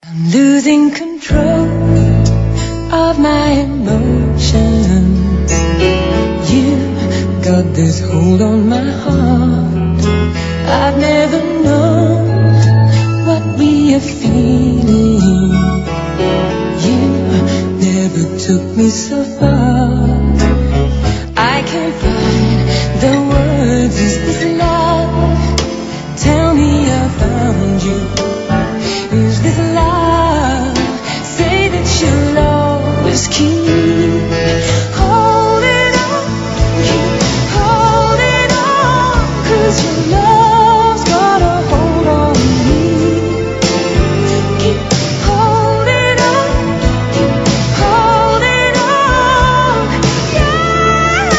I'm losing control of my emotions. You got this hold on my heart. I've never known what we are feeling. You never took me so far. I can't find the words. Is this love? Tell me I found you. Is this love? Say that you'll always keep holding on, keep holding on, 'cause your love's got a hold on me. Keep holding on, keep holding on, yeah,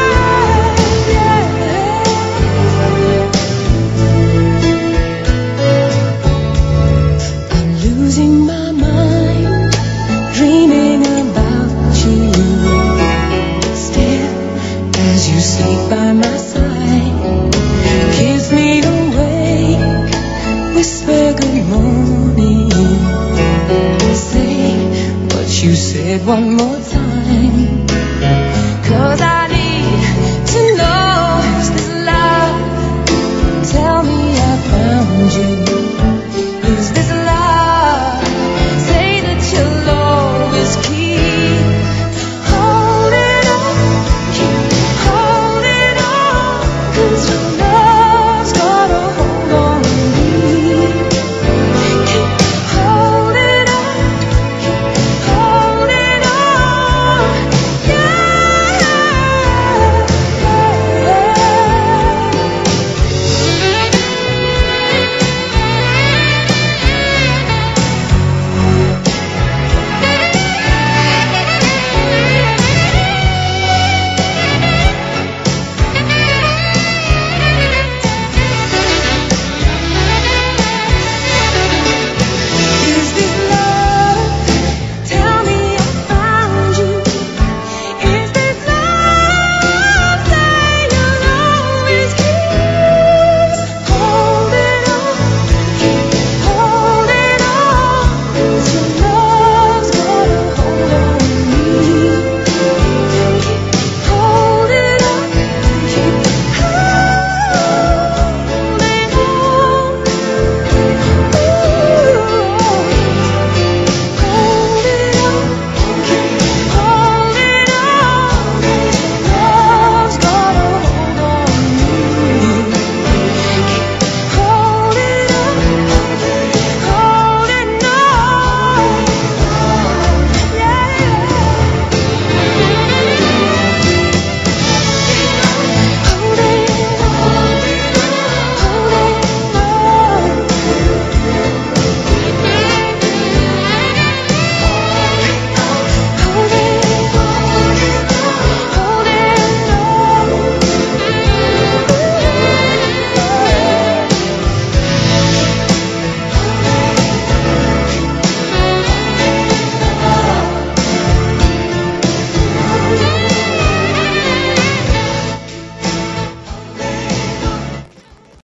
yeah. I'm losing my mind, dreaming about you. Still, as you sleep by my side, kiss me awake, whisper good morning. Say what you said one more time.